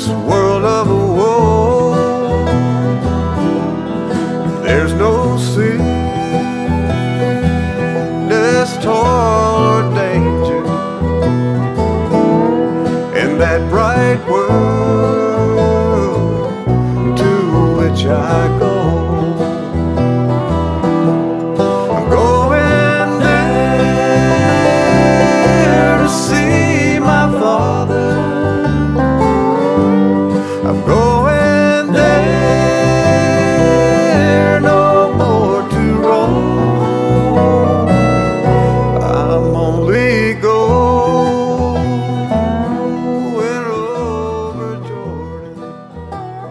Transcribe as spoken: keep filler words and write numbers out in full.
this world of woe. There's no sickness, toil, or danger in that bright world to which I go. I'm going there to see my Father. I'm going